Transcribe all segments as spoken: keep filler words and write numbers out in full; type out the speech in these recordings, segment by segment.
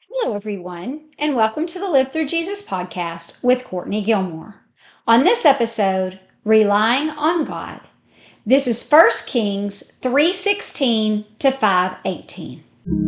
Hello, everyone, and welcome to the Live Through Jesus podcast with Courtney Gilmore. On this episode, Relying on God. This is First Kings three sixteen to five eighteen.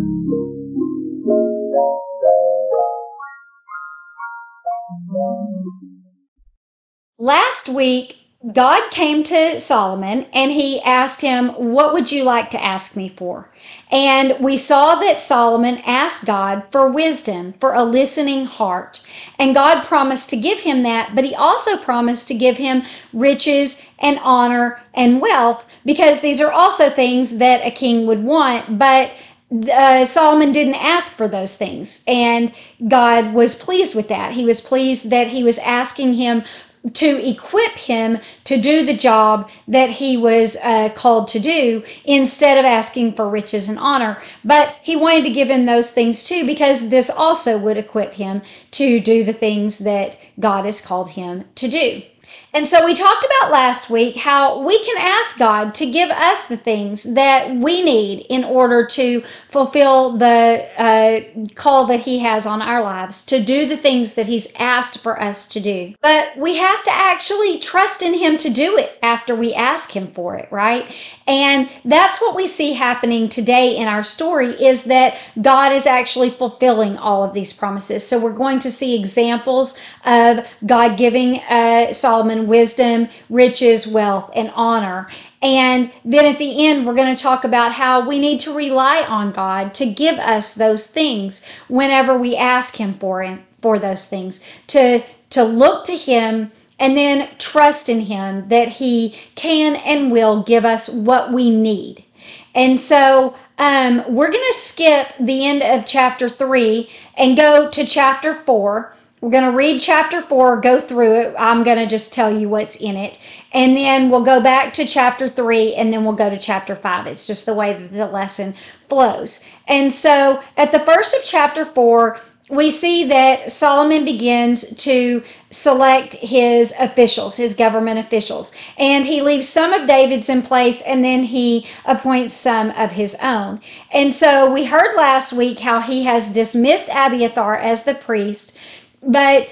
Last week, God came to Solomon and he asked him, "What would you like to ask me for?" And we saw that Solomon asked God for wisdom, for a listening heart. And God promised to give him that, but he also promised to give him riches and honor and wealth, because these are also things that a king would want. But uh, Solomon didn't ask for those things, and God was pleased with that. He was pleased that he was asking him to equip him to do the job that he was uh, called to do, instead of asking for riches and honor. But he wanted to give him those things too, because this also would equip him to do the things that God has called him to do. And so we talked about last week how we can ask God to give us the things that we need in order to fulfill the uh, call that he has on our lives, to do the things that he's asked for us to do. But we have to actually trust in him to do it after we ask him for it, right? And that's what we see happening today in our story, is that God is actually fulfilling all of these promises. So we're going to see examples of God giving uh, Solomon wisdom, riches, wealth, and honor. And then at the end, we're going to talk about how we need to rely on God to give us those things whenever we ask him for him, for those things, to, to look to him and then trust in him that he can and will give us what we need. And so um, we're going to skip the end of chapter three and go to chapter four. We're going to read chapter four, go through it. I'm going to just tell you what's in it. And then we'll go back to chapter three, and then we'll go to chapter five. It's just the way that the lesson flows. And so at the first of chapter four, we see that Solomon begins to select his officials, his government officials, and he leaves some of David's in place, and then he appoints some of his own. And so we heard last week how he has dismissed Abiathar as the priest, but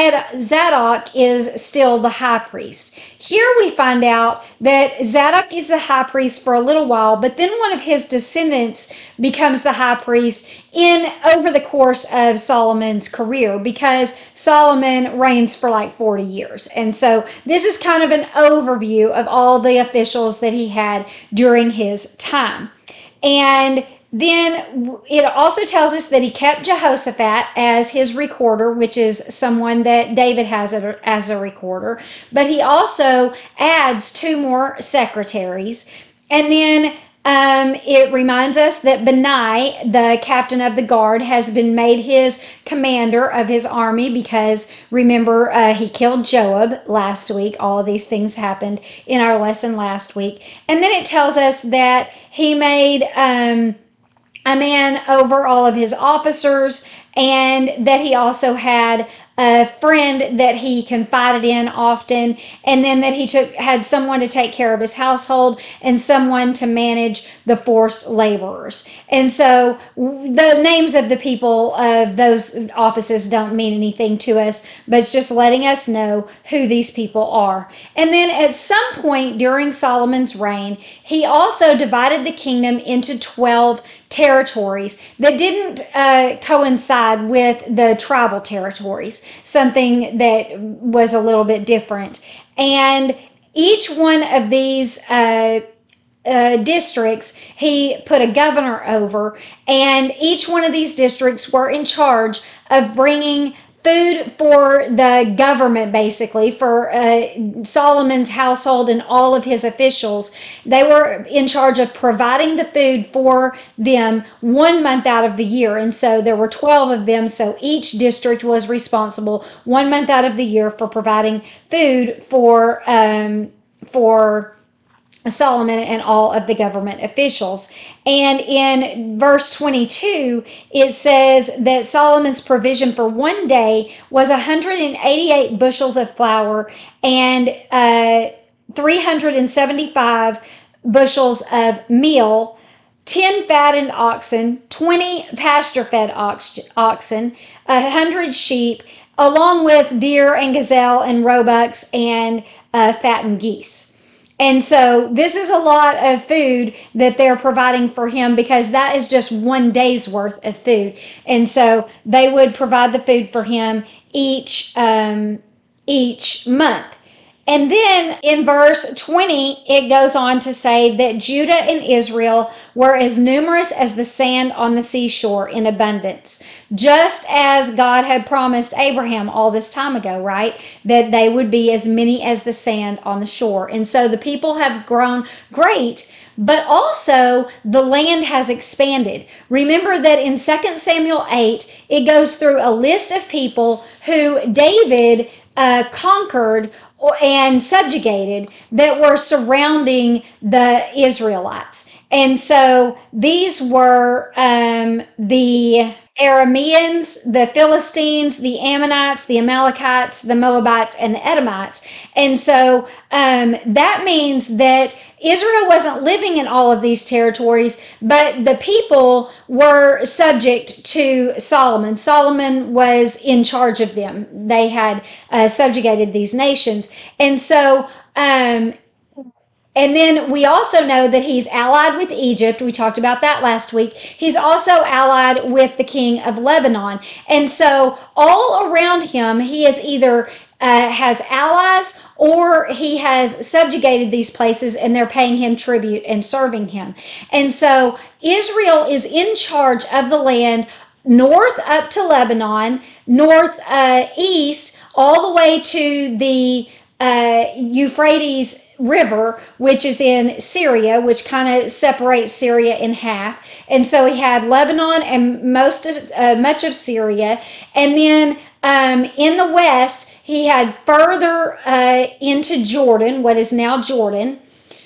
Zadok is still the high priest. Here we find out that Zadok is the high priest for a little while, but then one of his descendants becomes the high priest in over the course of Solomon's career, because Solomon reigns for like forty years. And so this is kind of an overview of all the officials that he had during his time. And then it also tells us that he kept Jehoshaphat as his recorder, which is someone that David has as a recorder. But he also adds two more secretaries. And then um, it reminds us that Benai, the captain of the guard, has been made his commander of his army, because remember, uh, he killed Joab last week. All of these things happened in our lesson last week. And then it tells us that he made Um, a man over all of his officers, and that he also had a friend that he confided in often, and then that he took had someone to take care of his household and someone to manage the forced laborers. And so the names of the people of those offices don't mean anything to us, but it's just letting us know who these people are. And then at some point during Solomon's reign, he also divided the kingdom into twelve territories that didn't uh, coincide with the tribal territories, something that was a little bit different. And each one of these uh, uh, districts, he put a governor over, and each one of these districts were in charge of bringing food for the government, basically, for uh, Solomon's household and all of his officials. They were in charge of providing the food for them one month out of the year. And so there were twelve of them. So each district was responsible one month out of the year for providing food for, um, for Solomon and all of the government officials. And in verse twenty-two, it says that Solomon's provision for one day was one hundred eighty-eight bushels of flour and uh, three hundred seventy-five bushels of meal, ten fattened oxen, twenty pasture-fed ox- oxen, a hundred sheep, along with deer and gazelle and roebucks and uh, fattened geese. And so this is a lot of food that they're providing for him, because that is just one day's worth of food. And so they would provide the food for him each um, each month. And then in verse twenty, it goes on to say that Judah and Israel were as numerous as the sand on the seashore in abundance, just as God had promised Abraham all this time ago, right? That they would be as many as the sand on the shore. And so the people have grown great, but also the land has expanded. Remember that in Second Samuel eight, it goes through a list of people who David uh, conquered and subjugated that were surrounding the Israelites. And so these were um, the Arameans, the Philistines, the Ammonites, the Amalekites, the Moabites, and the Edomites. And so um, that means that Israel wasn't living in all of these territories, but the people were subject to Solomon. Solomon was in charge of them. They had uh, subjugated these nations. And so um, And then we also know that he's allied with Egypt. We talked about that last week. He's also allied with the king of Lebanon. And so all around him, he is either uh, has allies or he has subjugated these places and they're paying him tribute and serving him. And so Israel is in charge of the land north up to Lebanon, north uh, east, all the way to the uh, Euphrates River, which is in Syria, which kind of separates Syria in half. And so he had Lebanon and most of uh, much of Syria, and then um, in the west he had further uh, into Jordan, what is now Jordan.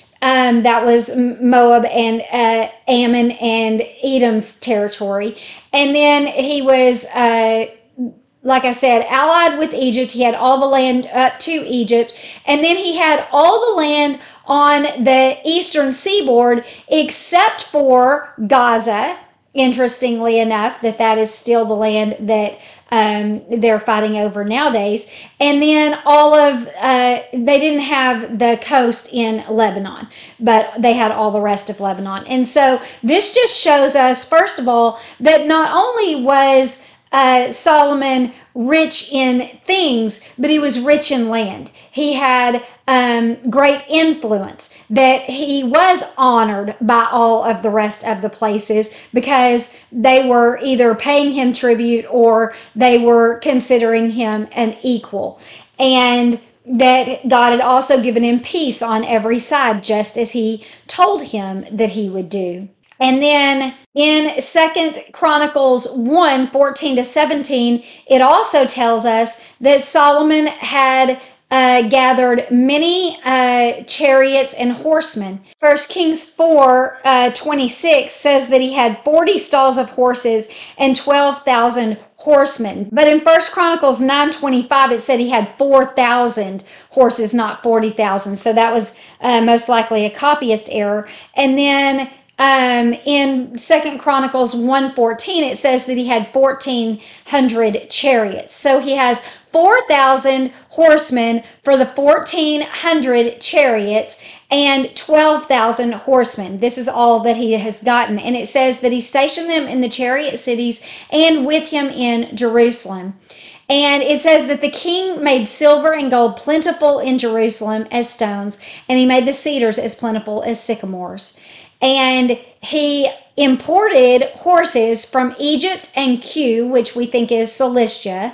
Um, that was Moab and uh, Ammon and Edom's territory, and then he was. Uh, Like I said, allied with Egypt. He had all the land up to Egypt. And then he had all the land on the eastern seaboard except for Gaza. Interestingly enough, that that is still the land that um, they're fighting over nowadays. And then all of, uh, they didn't have the coast in Lebanon, but they had all the rest of Lebanon. And so this just shows us, first of all, that not only was Uh, Solomon rich in things, but he was rich in land. He had um, great influence, that he was honored by all of the rest of the places because they were either paying him tribute or they were considering him an equal. And that God had also given him peace on every side, just as he told him that he would do. And then in Second Chronicles one, fourteen to seventeen, it also tells us that Solomon had uh, gathered many uh, chariots and horsemen. First Kings four, uh, twenty-six says that he had forty stalls of horses and twelve thousand horsemen. But in First Chronicles nine twenty-five, it said he had four thousand horses, not forty thousand. So that was uh, most likely a copyist error. And then Um, in Second Chronicles one fourteen, it says that he had fourteen hundred chariots. So he has four thousand horsemen for the fourteen hundred chariots and twelve thousand horsemen. This is all that he has gotten. And it says that he stationed them in the chariot cities and with him in Jerusalem. And it says that the king made silver and gold plentiful in Jerusalem as stones, and he made the cedars as plentiful as sycamores. And he imported horses from Egypt and Cu, which we think is Cilicia.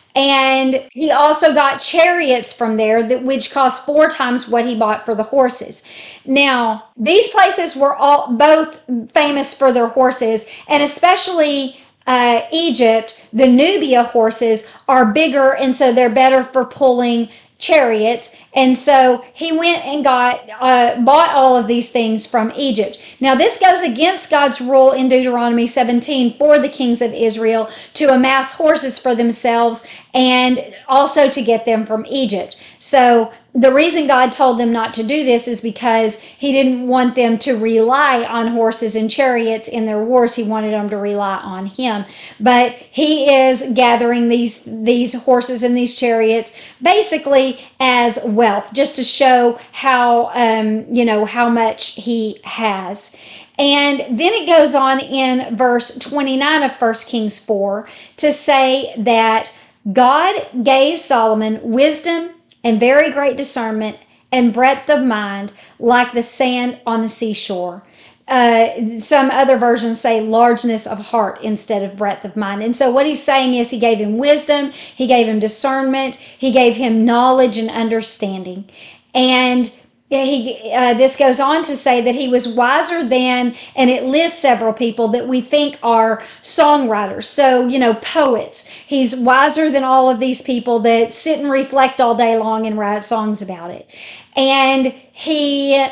And he also got chariots from there, that which cost four times what he bought for the horses. Now, these places were all both famous for their horses, and especially uh, Egypt, the Nubia horses are bigger, and so they're better for pulling chariots. And so he went and got uh, bought all of these things from Egypt. Now this goes against God's rule in Deuteronomy seventeen for the kings of Israel to amass horses for themselves and also to get them from Egypt. So the reason God told them not to do this is because he didn't want them to rely on horses and chariots in their wars. He wanted them to rely on him. But he is gathering these these horses and these chariots basically as wealth, just to show how um, you know how much he has. And then it goes on in verse twenty-nine of First Kings four to say that God gave Solomon wisdom and very great discernment and breadth of mind like the sand on the seashore. Uh, some other versions say largeness of heart instead of breadth of mind. And so what he's saying is he gave him wisdom, he gave him discernment, he gave him knowledge and understanding. And he uh, this goes on to say that he was wiser than, and it lists several people that we think are songwriters, so you know, poets. He's wiser than all of these people that sit and reflect all day long and write songs about it. And he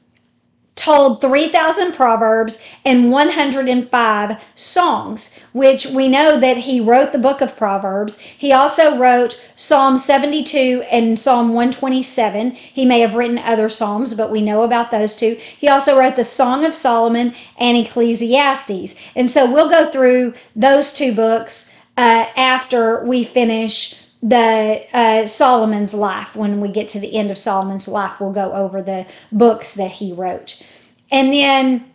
told three thousand proverbs and one hundred five songs, which we know that he wrote the book of Proverbs. He also wrote Psalm seventy-two and Psalm one twenty-seven. He may have written other psalms, but we know about those two. He also wrote the Song of Solomon and Ecclesiastes. And so we'll go through those two books uh, after we finish the uh, Solomon's life. When we get to the end of Solomon's life, we'll go over the books that he wrote. And then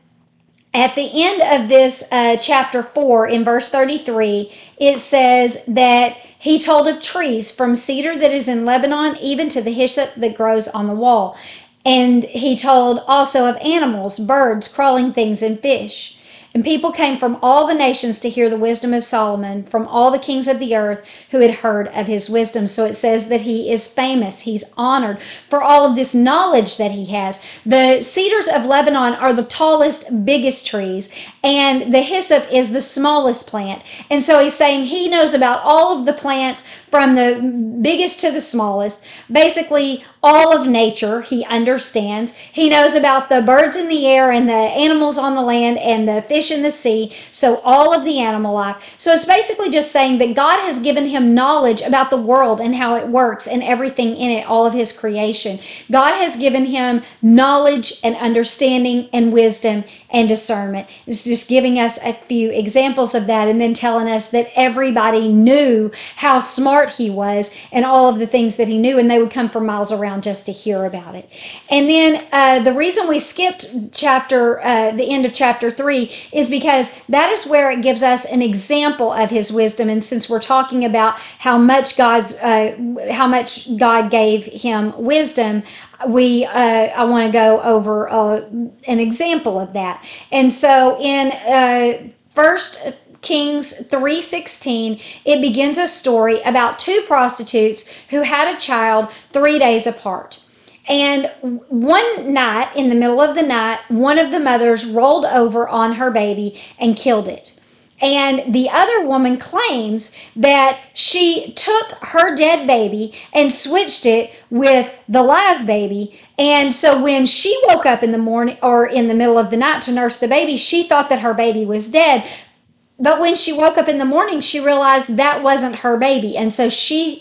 at the end of this uh, chapter four, in verse thirty-three, it says that he told of trees from cedar that is in Lebanon, even to the hyssop that grows on the wall. And he told also of animals, birds, crawling things, and fish. And people came from all the nations to hear the wisdom of Solomon, from all the kings of the earth who had heard of his wisdom. So it says that he is famous. He's honored for all of this knowledge that he has. The cedars of Lebanon are the tallest, biggest trees, and the hyssop is the smallest plant. And so he's saying he knows about all of the plants from the biggest to the smallest. Basically, all of nature he understands. He knows about the birds in the air and the animals on the land and the fish in the sea, so all of the animal life. So it's basically just saying that God has given him knowledge about the world and how it works and everything in it, all of his creation. God has given him knowledge and understanding and wisdom and discernment. It's just giving us a few examples of that and then telling us that everybody knew how smart he was and all of the things that he knew, and they would come from miles around just to hear about it. And then uh, the reason we skipped chapter, uh, the end of chapter three is because that is where it gives us an example of his wisdom. And since we're talking about how much God's, uh, how much God gave him wisdom, we uh, I want to go over uh, an example of that. And so in uh, First Kings three sixteen, it begins a story about two prostitutes who had a child three days apart. And one night, in the middle of the night, one of the mothers rolled over on her baby and killed it. And the other woman claims that she took her dead baby and switched it with the live baby. And so when she woke up in the morning or in the middle of the night to nurse the baby, she thought that her baby was dead. But when she woke up in the morning, she realized that wasn't her baby. And so she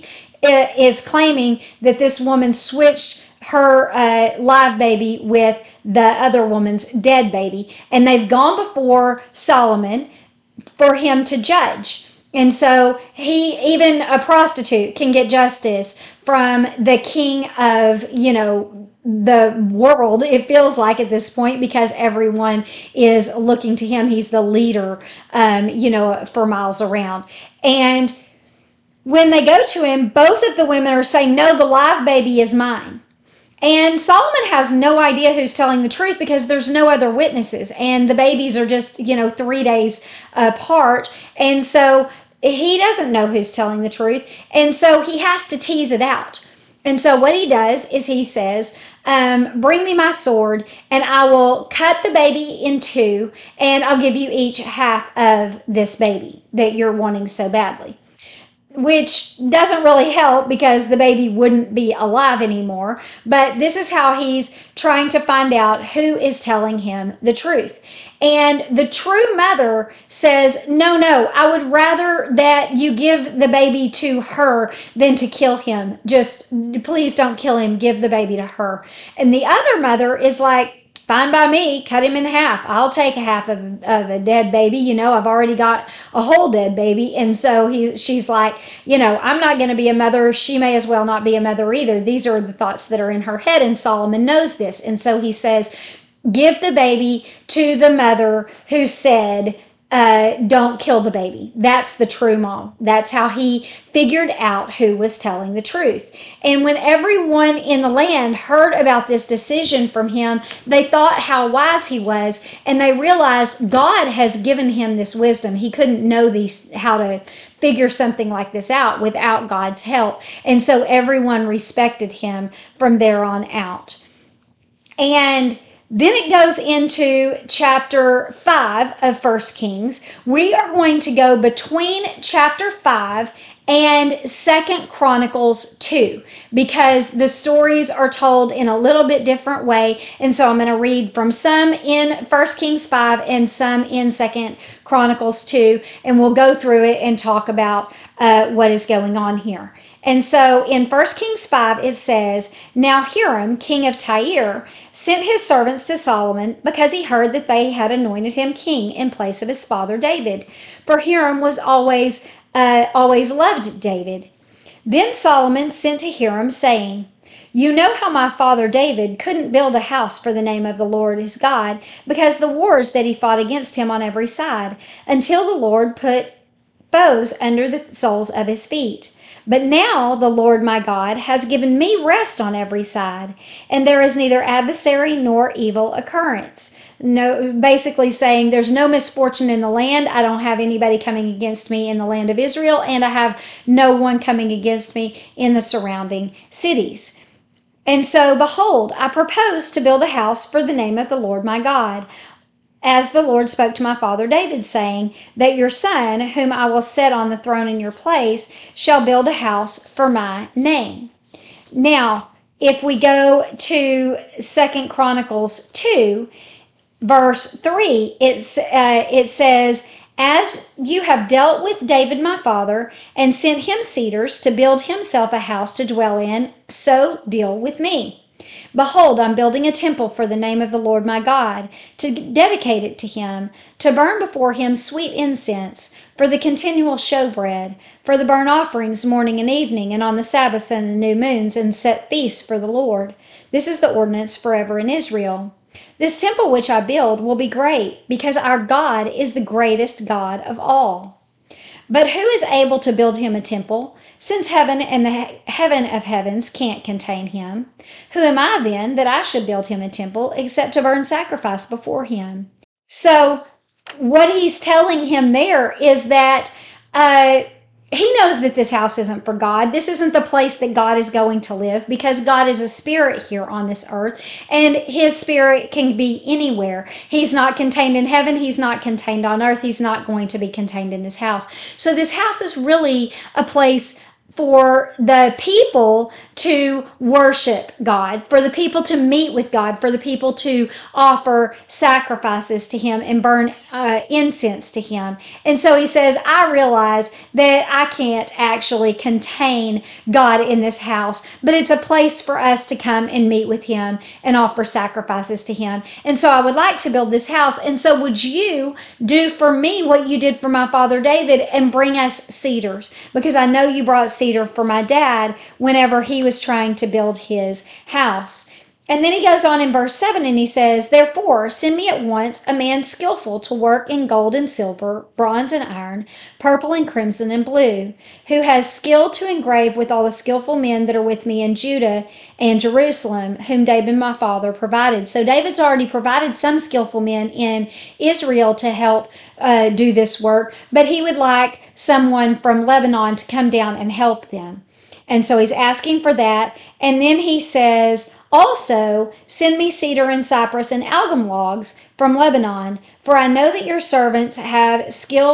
is claiming that this woman switched her uh, live baby with the other woman's dead baby. And they've gone before Solomon for him to judge. And so he, even a prostitute, can get justice from the king of, you know, the world, it feels like at this point, because everyone is looking to him. He's the leader, um, you know, for miles around. And when they go to him, both of the women are saying, no, the live baby is mine. And Solomon has no idea who's telling the truth because there's no other witnesses. And the babies are just, you know, three days apart. And so he doesn't know who's telling the truth. And so he has to tease it out. And so what he does is he says, um, bring me my sword and I will cut the baby in two and I'll give you each half of this baby that you're wanting so badly. which doesn't really help because the baby wouldn't be alive anymore. But this is how he's trying to find out who is telling him the truth. And the true mother says, no, no, I would rather that you give the baby to her than to kill him. Just please don't kill him. Give the baby to her. And the other mother is like, fine by me, cut him in half. I'll take a half of, of a dead baby. You know, I've already got a whole dead baby. And so he, she's like, you know, I'm not going to be a mother. She may as well not be a mother either. These are the thoughts that are in her head. And Solomon knows this. And so he says, give the baby to the mother who said, uh, don't kill the baby. That's the true mom. That's how he figured out who was telling the truth. And when everyone in the land heard about this decision from him, they thought how wise he was, and they realized God has given him this wisdom. He couldn't know these, how to figure something like this out without God's help. And so everyone respected him from there on out. And then it goes into chapter five of First Kings. We are going to go between chapter five and Second Chronicles two because the stories are told in a little bit different way. And so I'm going to read from some in First Kings five and some in Second Chronicles two, and we'll go through it and talk about uh, what is going on here. And so in First Kings five, it says, now Hiram, king of Tyre, sent his servants to Solomon because he heard that they had anointed him king in place of his father David. For Hiram was always, uh, always loved David. Then Solomon sent to Hiram, saying, you know how my father David couldn't build a house for the name of the Lord his God because the wars that he fought against him on every side, until the Lord put foes under the soles of his feet. But now the Lord my God has given me rest on every side, and there is neither adversary nor evil occurrence. No, basically saying there's no misfortune in the land. I don't have anybody coming against me in the land of Israel, and I have no one coming against me in the surrounding cities. And so, behold, I propose to build a house for the name of the Lord my God, as the Lord spoke to my father David, saying, that your son, whom I will set on the throne in your place, shall build a house for my name. Now, if we go to Second Chronicles two, verse three, it's, uh, it says, as you have dealt with David my father, and sent him cedars to build himself a house to dwell in, so deal with me. Behold, I'm building a temple for the name of the Lord my God, to dedicate it to him, to burn before him sweet incense, for the continual showbread, for the burnt offerings morning and evening, and on the Sabbaths and the new moons, and set feasts for the Lord. This is the ordinance forever in Israel. This temple which I build will be great, because our God is the greatest God of all. But who is able to build him a temple, since heaven and the he- heaven of heavens can't contain him? Who am I then that I should build him a temple, except to burn sacrifice before him? So what he's telling him there is that uh, he knows that this house isn't for God. This isn't the place that God is going to live, because God is a spirit here on this earth, and his spirit can be anywhere. He's not contained in heaven. He's not contained on earth. He's not going to be contained in this house. So this house is really a place for the people to worship God, for the people to meet with God, for the people to offer sacrifices to him and burn uh, incense to him. And so he says, I realize that I can't actually contain God in this house, but it's a place for us to come and meet with him and offer sacrifices to him. And so I would like to build this house. And so would you do for me what you did for my father David and bring us cedars? Because I know you brought cedars for my dad whenever he was trying to build his house. And then he goes on in verse seven and he says, therefore, send me at once a man skillful to work in gold and silver, bronze and iron, purple and crimson and blue, who has skill to engrave with all the skillful men that are with me in Judah and Jerusalem, whom David my father provided. So David's already provided some skillful men in Israel to help uh, do this work, but he would like someone from Lebanon to come down and help them. And so he's asking for that. And then he says, also, send me cedar and cypress and algum logs from Lebanon, for I know that your servants have skill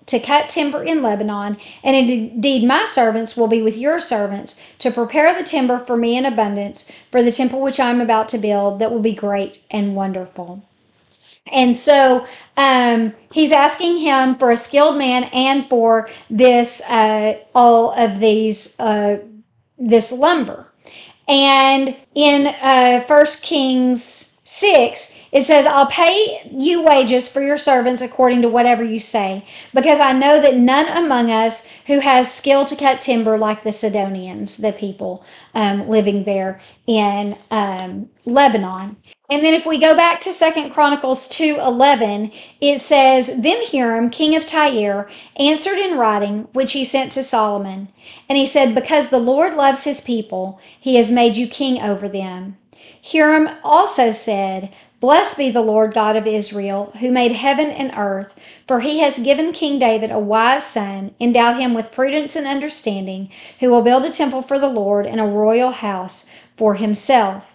to cut timber in Lebanon, and indeed my servants will be with your servants to prepare the timber for me in abundance for the temple which I am about to build, that will be great and wonderful. And so um, he's asking him for a skilled man and for this uh, all of these uh, this lumber. And in uh, First Kings six, it says, I'll pay you wages for your servants according to whatever you say, because I know that none among us who has skill to cut timber like the Sidonians, the people um, living there in um, Lebanon. And then if we go back to Second Chronicles two eleven, it says, Then Hiram, king of Tyre, answered in writing, which he sent to Solomon. And he said, Because the Lord loves his people, he has made you king over them. Hiram also said, Blessed be the Lord God of Israel, who made heaven and earth, for he has given King David a wise son, endowed him with prudence and understanding, who will build a temple for the Lord and a royal house for himself.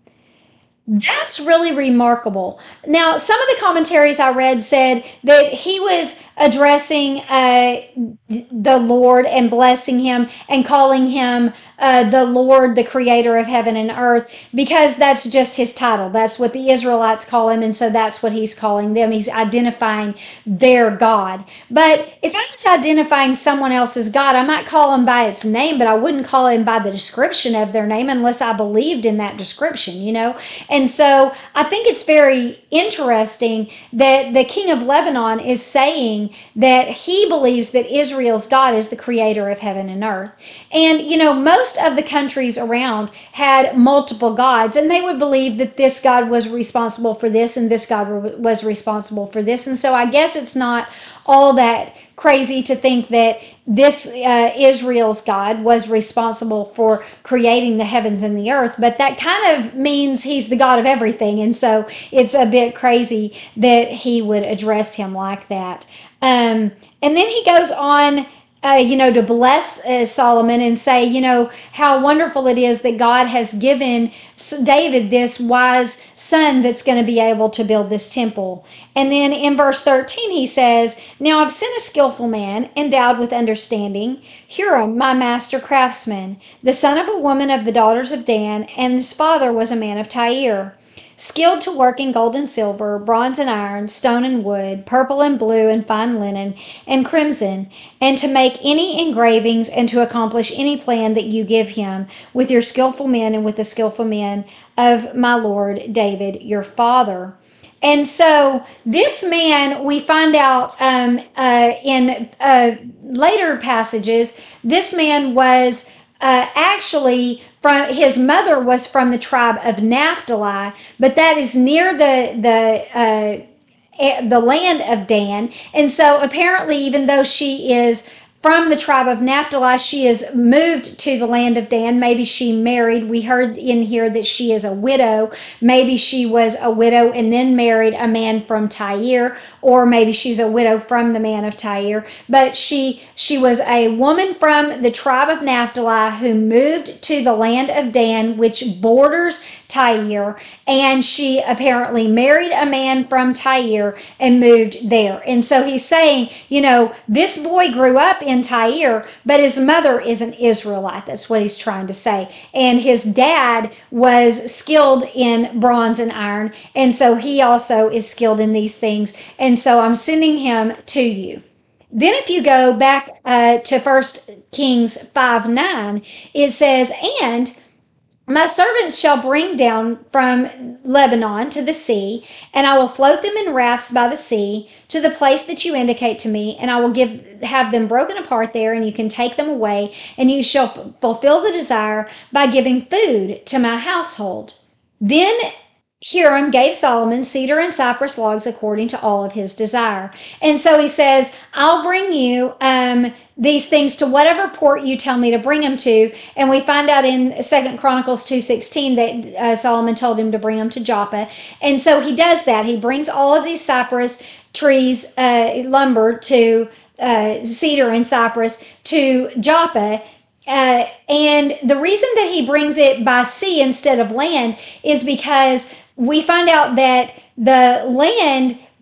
That's really remarkable. Now, some of the commentaries I read said that he was addressing uh, the Lord and blessing him and calling him uh, the Lord, the creator of heaven and earth, because that's just his title. That's what the Israelites call him, and so that's what he's calling them. He's identifying their God. But if I was identifying someone else's God, I might call him by its name, but I wouldn't call him by the description of their name unless I believed in that description, you know? And so I think it's very interesting that the king of Lebanon is saying that he believes that Israel's God is the creator of heaven and earth. And, you know, most of the countries around had multiple gods, and they would believe that this God was responsible for this and this God was responsible for this. And so I guess it's not all that crazy to think that this uh, Israel's God was responsible for creating the heavens and the earth, but that kind of means he's the God of everything. And so it's a bit crazy that he would address him like that. Um, and then he goes on Uh, you know, to bless uh, Solomon and say, you know, how wonderful it is that God has given David this wise son that's going to be able to build this temple. And then in verse thirteen, he says, Now I've sent a skillful man endowed with understanding, Hiram, my master craftsman, the son of a woman of the daughters of Dan, and his father was a man of Tyre. Skilled to work in gold and silver, bronze and iron, stone and wood, purple and blue and fine linen and crimson, and to make any engravings and to accomplish any plan that you give him with your skillful men and with the skillful men of my Lord David, your father. And so this man, we find out um, uh, in uh, later passages, this man was Uh, actually, from his mother was from the tribe of Naphtali, but that is near the the uh, the land of Dan. And so apparently, even though she is from the tribe of Naphtali, she is moved to the land of Dan. Maybe she married. We heard in here that she is a widow. Maybe she was a widow and then married a man from Tyre, or maybe she's a widow from the man of Tyre. But she she was a woman from the tribe of Naphtali who moved to the land of Dan, which borders Tyre, and she apparently married a man from Tyre and moved there. And so he's saying, you know, this boy grew up in Tyre, but his mother is an Israelite. That's what he's trying to say. And his dad was skilled in bronze and iron, and so he also is skilled in these things. And so I'm sending him to you. Then if you go back uh, to First Kings five nine, it says, And my servants shall bring down from Lebanon to the sea, and I will float them in rafts by the sea to the place that you indicate to me, and I will give have them broken apart there, and you can take them away, and you shall f- fulfill the desire by giving food to my household. Then Hiram gave Solomon cedar and cypress logs according to all of his desire. And so he says, I'll bring you um, these things to whatever port you tell me to bring them to. And we find out in Second Chronicles two sixteen that uh, Solomon told him to bring them to Joppa. And so he does that. He brings all of these cypress trees, uh, lumber to uh, cedar and cypress to Joppa. Uh, and the reason that he brings it by sea instead of land is because we find out that the land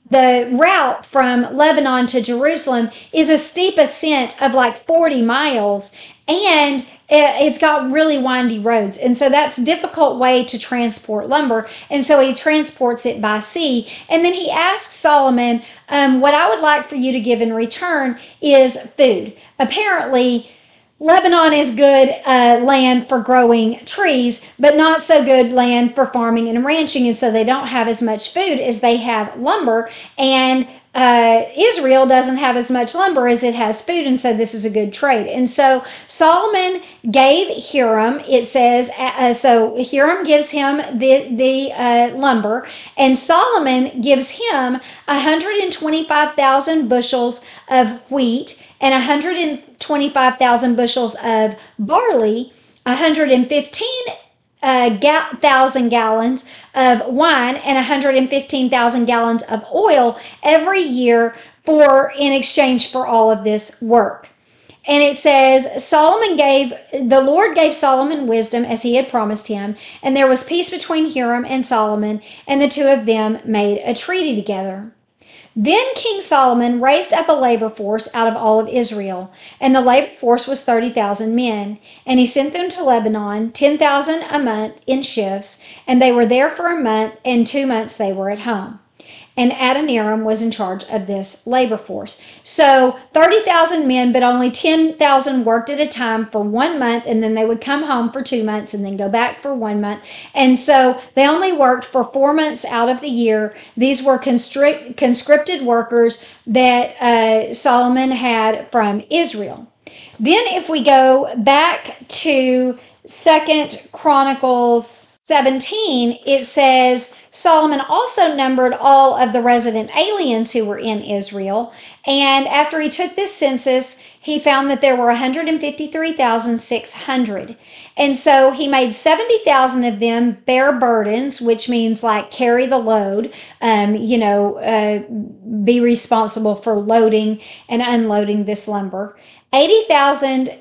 The route from Lebanon to Jerusalem is a steep ascent of like forty miles, and it's got really windy roads. And so that's a difficult way to transport lumber. And so he transports it by sea. And then he asks Solomon, um, what I would like for you to give in return is food. Apparently, Lebanon is good uh, land for growing trees, but not so good land for farming and ranching. And so they don't have as much food as they have lumber. And uh, Israel doesn't have as much lumber as it has food. And so this is a good trade. And so Solomon gave Hiram, it says, uh, so Hiram gives him the, the uh, lumber, and Solomon gives him one hundred twenty-five thousand bushels of wheat and one hundred twenty-five thousand bushels of barley, one hundred fifteen uh, ga- thousand gallons of wine, and one hundred fifteen thousand gallons of oil every year for in exchange for all of this work. And it says, Solomon gave, the Lord gave Solomon wisdom as he had promised him, and there was peace between Hiram and Solomon, and the two of them made a treaty together. Then King Solomon raised up a labor force out of all of Israel, and the labor force was thirty thousand men. And he sent them to Lebanon, ten thousand a month in shifts, and they were there for a month, and two months they were at home. And Adoniram was in charge of this labor force. So thirty thousand men, but only ten thousand worked at a time for one month, and then they would come home for two months and then go back for one month. And so they only worked for four months out of the year. These were constrict, conscripted workers that uh, Solomon had from Israel. Then if we go back to Second Chronicles seventeen, it says, Solomon also numbered all of the resident aliens who were in Israel, and after he took this census, he found that there were one hundred fifty-three thousand six hundred. And so he made seventy thousand of them bear burdens, which means like carry the load, um, you know, uh, be responsible for loading and unloading this lumber. eighty thousand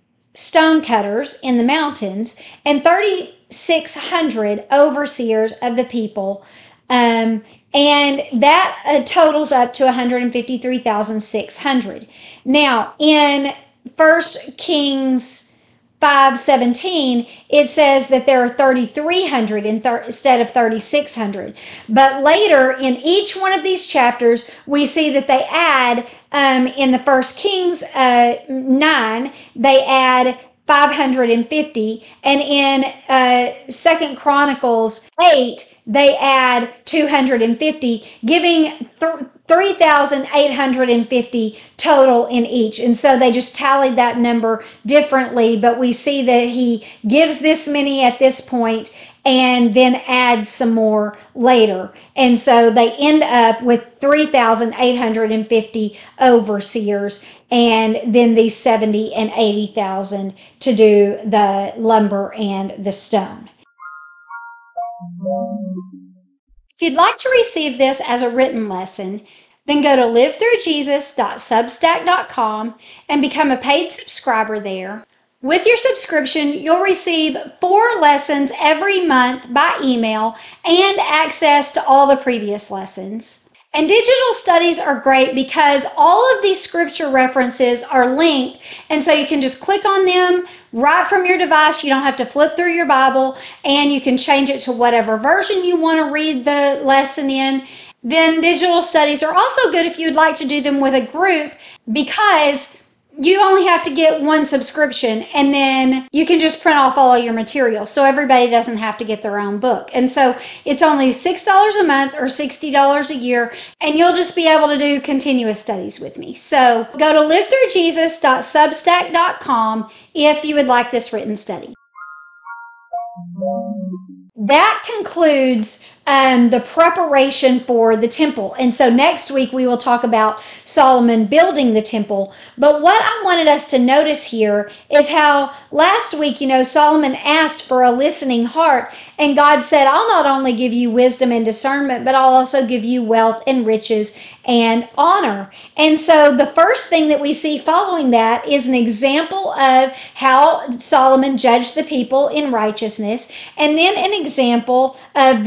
stone cutters in the mountains, and thirty-six hundred overseers of the people. Um, and that uh, totals up to one hundred fifty-three thousand six hundred. Now, in First Kings five seventeen, it says that there are thirty-three hundred in thir- instead of thirty-six hundred. But later in each one of these chapters, we see that they add, um, in the First Kings uh, nine, they add five hundred fifty, and in uh, Second Chronicles eight, they add two hundred fifty, giving th- three thousand eight hundred fifty total in each. And so they just tallied that number differently, but we see that he gives this many at this point and then adds some more later. And so they end up with three thousand eight hundred fifty overseers, and then these seventy and eighty thousand to do the lumber and the stone. If you'd like to receive this as a written lesson, then go to live through jesus dot substack dot com and become a paid subscriber there. With your subscription, you'll receive four lessons every month by email and access to all the previous lessons. And digital studies are great because all of these scripture references are linked, and so you can just click on them right from your device. You don't have to flip through your Bible, and you can change it to whatever version you want to read the lesson in. Then digital studies are also good if you'd like to do them with a group, because you only have to get one subscription, and then you can just print off all of your materials, so everybody doesn't have to get their own book. And so it's only six dollars a month or sixty dollars a year, and you'll just be able to do continuous studies with me. So go to live through jesus dot substack dot com if you would like this written study. That concludes um, the preparation for the temple. And so next week we will talk about Solomon building the temple. But what I wanted us to notice here is how last week, you know, Solomon asked for a listening heart, and God said, I'll not only give you wisdom and discernment, but I'll also give you wealth and riches and honor. And so the first thing that we see following that is an example of how Solomon judged the people in righteousness, and then an example of the abundance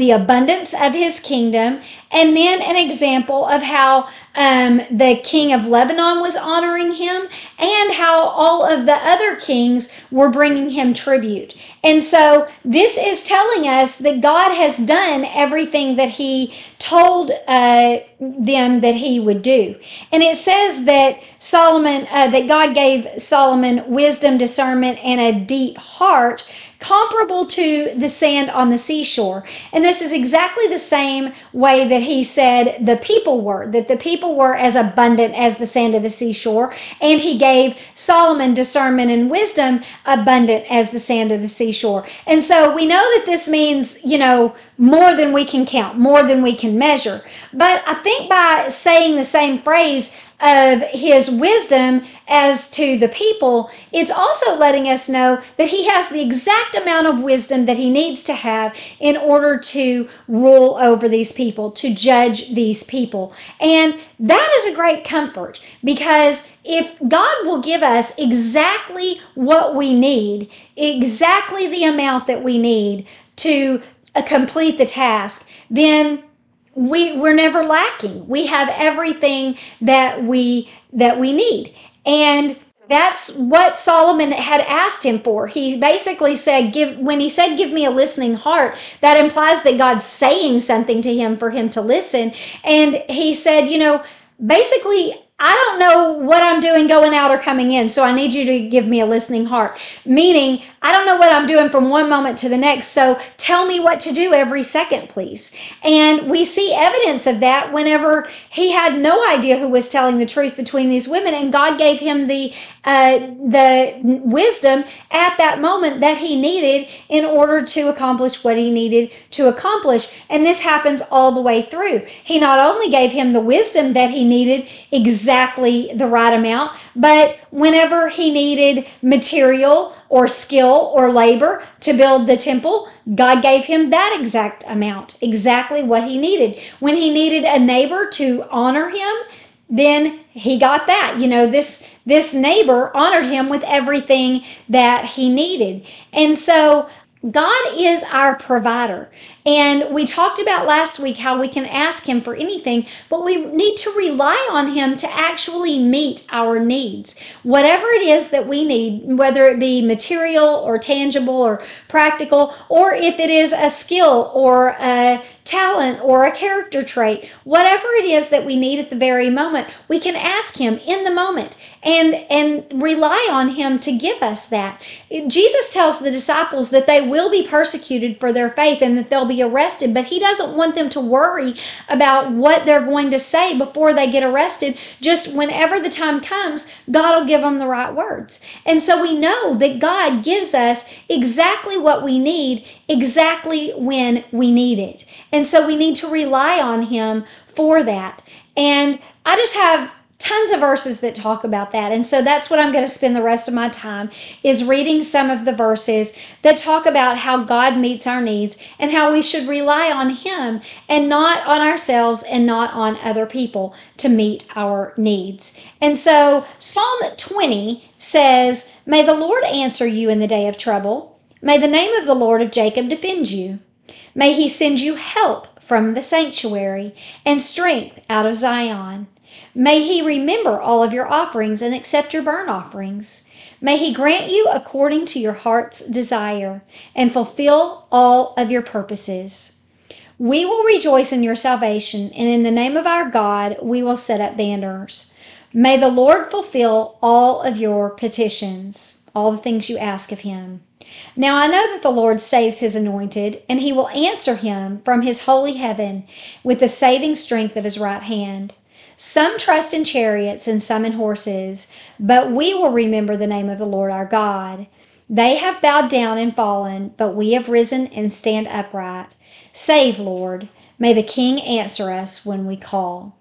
abundance of his kingdom, and then an example of how um, the king of Lebanon was honoring him, and how all of the other kings were bringing him tribute. And so this is telling us that God has done everything that he told uh, them that he would do. And it says that Solomon, uh, that God gave Solomon wisdom, discernment, and a deep heart, comparable to the sand on the seashore. And this is exactly the same way that he said the people were, that the people were as abundant as the sand of the seashore. And he gave Solomon discernment and wisdom abundant as the sand of the seashore. And so we know that this means, you know, more than we can count, more than we can measure. But I think by saying the same phrase of his wisdom as to the people, it's also letting us know that he has the exact amount of wisdom that he needs to have in order to rule over these people, to judge these people. And that is a great comfort, because if God will give us exactly what we need, exactly the amount that we need to uh, complete the task, then we we're never lacking. We have everything that we that we need. And that's what Solomon had asked him for. He basically said, give when he said, give me a listening heart, that implies that God's saying something to him for him to listen. And he said, you know, basically, I don't know what I'm doing going out or coming in, so I need you to give me a listening heart. Meaning, I don't know what I'm doing from one moment to the next, so tell me what to do every second, please. And we see evidence of that whenever he had no idea who was telling the truth between these women, and God gave him the uh, the wisdom at that moment that he needed in order to accomplish what he needed to accomplish. And this happens all the way through. He not only gave him the wisdom that he needed, exactly exactly the right amount, but whenever he needed material or skill or labor to build the temple, God gave him that exact amount, exactly what he needed. When he needed a neighbor to honor him, then he got that. You know, this this neighbor honored him with everything that he needed. And so God is our provider. And we talked about last week how we can ask him for anything, but we need to rely on him to actually meet our needs. Whatever it is that we need, whether it be material or tangible or practical, or if it is a skill or a talent or a character trait, whatever it is that we need at the very moment, we can ask him in the moment and, and rely on him to give us that. Jesus tells the disciples that they will be persecuted for their faith and that they'll be arrested, but he doesn't want them to worry about what they're going to say before they get arrested. Just whenever the time comes, God will give them the right words. And so we know that God gives us exactly what we need, exactly when we need it. And so we need to rely on him for that. And I just have tons of verses that talk about that. And so that's what I'm going to spend the rest of my time, is reading some of the verses that talk about how God meets our needs and how we should rely on him and not on ourselves and not on other people to meet our needs. And so Psalm twenty says, "May the Lord answer you in the day of trouble. May the name of the Lord of Jacob defend you. May he send you help from the sanctuary and strength out of Zion. May he remember all of your offerings and accept your burnt offerings. May he grant you according to your heart's desire and fulfill all of your purposes. We will rejoice in your salvation, and in the name of our God we will set up banners. May the Lord fulfill all of your petitions," all the things you ask of him. "Now I know that the Lord saves his anointed, and he will answer him from his holy heaven with the saving strength of his right hand. Some trust in chariots and some in horses, but we will remember the name of the Lord our God. They have bowed down and fallen, but we have risen and stand upright. Save, Lord. May the King answer us when we call."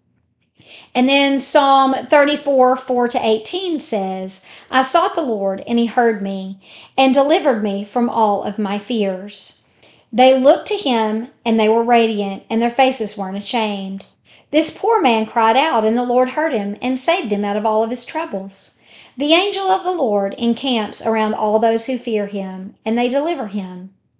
And then Psalm thirty-four, four to eighteen says, "I sought the Lord, and he heard me, and delivered me from all of my fears. They looked to him, and they were radiant, and their faces weren't ashamed. This poor man cried out, and the Lord heard him and saved him out of all of his troubles. The angel of the Lord encamps around all those who fear him, and they deliver him.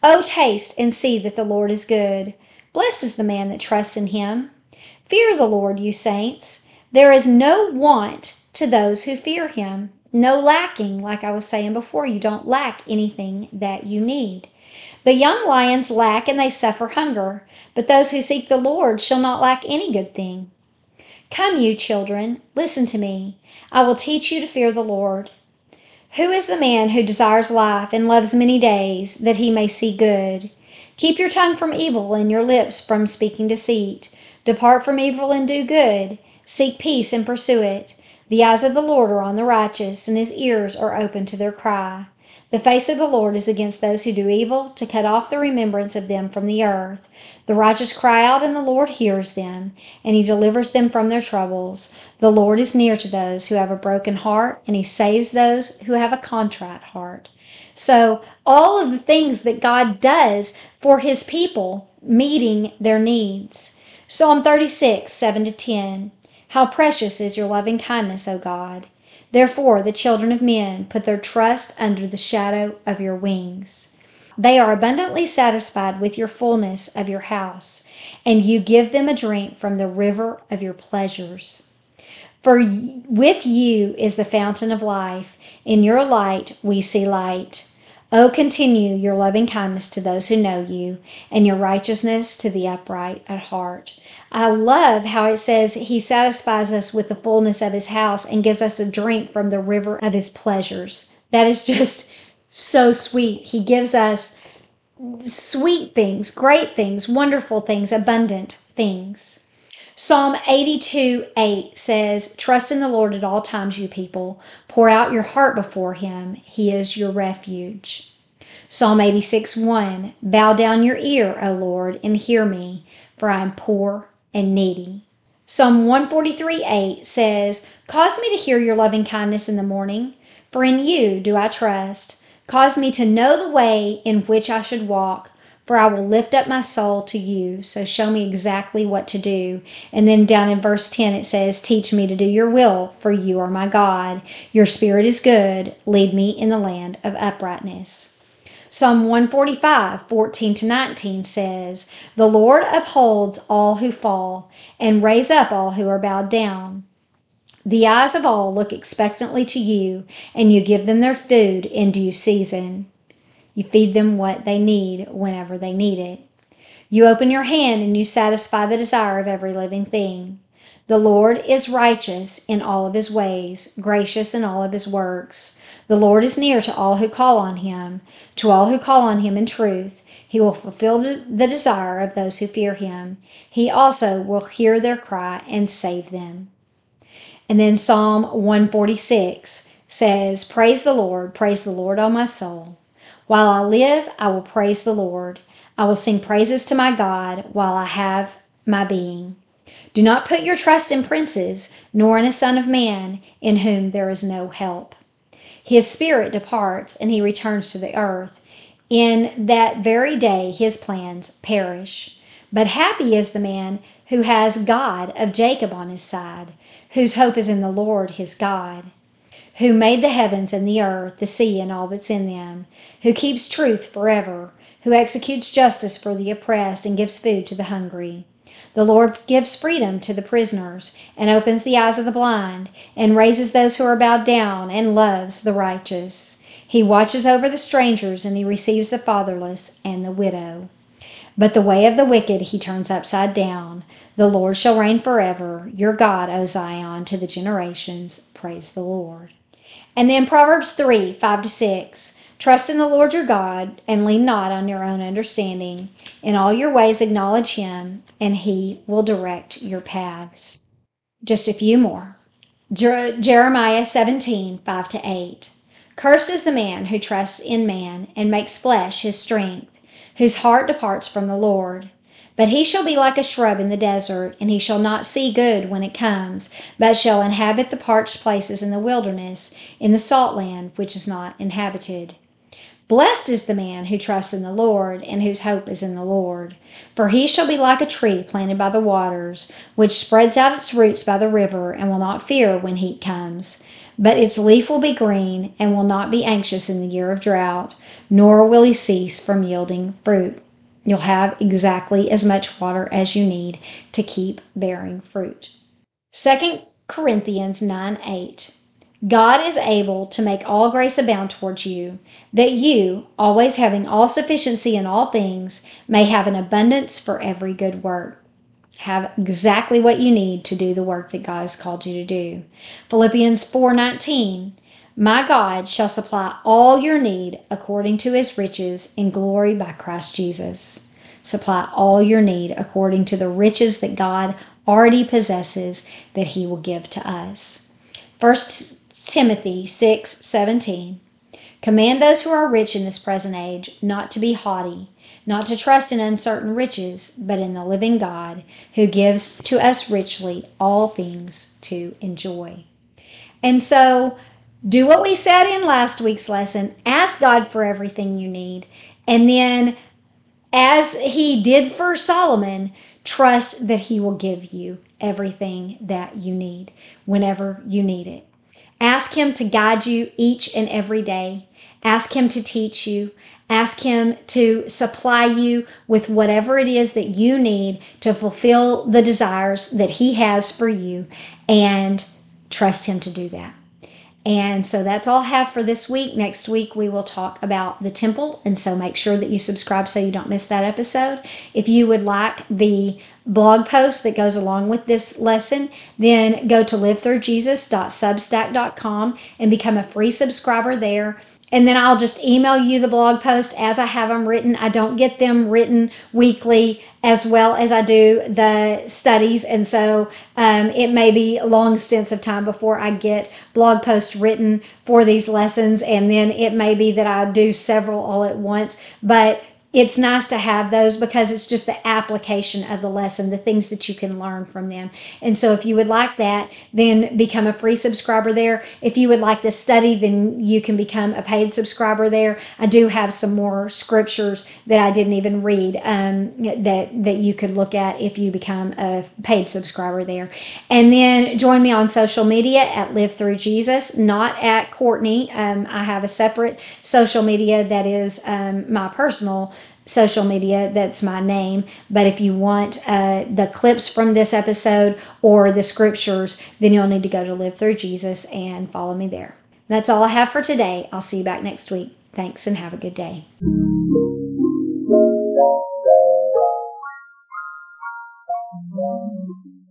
Oh, taste and see that the Lord is good. Blessed is the man that trusts in him. Fear the Lord, you saints. There is no want to those who fear him. No lacking, like I was saying before. You don't lack anything that you need. The young lions lack and they suffer hunger, but those who seek the Lord shall not lack any good thing. Come, you children, listen to me. I will teach you to fear the Lord. Who is the man who desires life and loves many days, that he may see good? Keep your tongue from evil and your lips from speaking deceit. Depart from evil and do good. Seek peace and pursue it. The eyes of the Lord are on the righteous, and his ears are open to their cry. The face of the Lord is against those who do evil, to cut off the remembrance of them from the earth. The righteous cry out, and the Lord hears them, and he delivers them from their troubles. The Lord is near to those who have a broken heart, and he saves those who have a contrite heart. So all of the things that God does for his people, meeting their needs. Psalm thirty-six, seven to ten. How precious is your loving kindness, O God! Therefore the children of men put their trust under the shadow of your wings. They are abundantly satisfied with your fullness of your house, and you give them a drink from the river of your pleasures. For with you is the fountain of life. In your light we see light. Oh, continue your loving kindness to those who know you, and your righteousness to the upright at heart. I love how it says he satisfies us with the fullness of his house and gives us a drink from the river of his pleasures. That is just so sweet. He gives us sweet things, great things, wonderful things, abundant things. Psalm eighty-two, eight says, Trust in the Lord at all times, you people. Pour out your heart before him. He is your refuge. Psalm eighty-six, one, Bow down your ear, O Lord, and hear me, for I am poor and needy. Psalm one forty-three, eight says, Cause me to hear your loving kindness in the morning, for in you do I trust. Cause me to know the way in which I should walk, for I will lift up my soul to you. So show me exactly what to do. And then down in verse ten it says, Teach me to do your will, for you are my God. Your spirit is good. Lead me in the land of uprightness. Psalm one forty-five, fourteen to nineteen says, The Lord upholds all who fall, and raise up all who are bowed down. The eyes of all look expectantly to you, and you give them their food in due season. You feed them what they need whenever they need it. You open your hand and you satisfy the desire of every living thing. The Lord is righteous in all of his ways, gracious in all of his works. The Lord is near to all who call on him, to all who call on him in truth. He will fulfill the desire of those who fear him. He also will hear their cry and save them. And then Psalm one forty-six says, Praise the Lord, praise the Lord, O my soul. While I live, I will praise the Lord. I will sing praises to my God while I have my being. Do not put your trust in princes, nor in a son of man, in whom there is no help. His spirit departs, and he returns to the earth. In that very day his plans perish. But happy is the man who has God of Jacob on his side, whose hope is in the Lord his God, who made the heavens and the earth, the sea and all that's in them, who keeps truth forever, who executes justice for the oppressed and gives food to the hungry. The Lord gives freedom to the prisoners and opens the eyes of the blind and raises those who are bowed down and loves the righteous. He watches over the strangers and he receives the fatherless and the widow. But the way of the wicked he turns upside down. The Lord shall reign forever. Your God, O Zion, to the generations. Praise the Lord. And then Proverbs three, five to six. Trust in the Lord your God, and lean not on your own understanding. In all your ways acknowledge him, and he will direct your paths. Just a few more. Jer- Jeremiah seventeen, five to eight. Cursed is the man who trusts in man, and makes flesh his strength, whose heart departs from the Lord. But he shall be like a shrub in the desert, and he shall not see good when it comes, but shall inhabit the parched places in the wilderness, in the salt land which is not inhabited. Blessed is the man who trusts in the Lord, and whose hope is in the Lord. For he shall be like a tree planted by the waters, which spreads out its roots by the river, and will not fear when heat comes, but its leaf will be green and will not be anxious in the year of drought, nor will he cease from yielding fruit. You'll have exactly as much water as you need to keep bearing fruit. Second Corinthians nine eight. God is able to make all grace abound towards you, that you, always having all sufficiency in all things, may have an abundance for every good work. Have exactly what you need to do the work that God has called you to do. Philippians four nineteen. My God shall supply all your need according to his riches in glory by Christ Jesus. Supply all your need according to the riches that God already possesses that he will give to us. First Timothy six seventeen. Command those who are rich in this present age not to be haughty, not to trust in uncertain riches, but in the living God, who gives to us richly all things to enjoy. And so, do what we said in last week's lesson. Ask God for everything you need. And then, as he did for Solomon, trust that he will give you everything that you need whenever you need it. Ask him to guide you each and every day. Ask him to teach you. Ask him to supply you with whatever it is that you need to fulfill the desires that he has for you, and trust him to do that. And so that's all I have for this week. Next week, we will talk about the temple. And so make sure that you subscribe so you don't miss that episode. If you would like the blog post that goes along with this lesson, then go to live through jesus dot substack dot com and become a free subscriber there. And then I'll just email you the blog post as I have them written. I don't get them written weekly as well as I do the studies. And so um, it may be long stints of time before I get blog posts written for these lessons. And then it may be that I do several all at once. But it's nice to have those because it's just the application of the lesson, the things that you can learn from them. And so if you would like that, then become a free subscriber there. If you would like this study, then you can become a paid subscriber there. I do have some more scriptures that I didn't even read um, that, that you could look at if you become a paid subscriber there. And then join me on social media at Live Through Jesus, not at Courtney. Um, I have a separate social media that is um, my personal social media, that's my name. But if you want uh, the clips from this episode or the scriptures, then you'll need to go to Live Through Jesus and follow me there. That's all I have for today. I'll see you back next week. Thanks and have a good day. Thank you.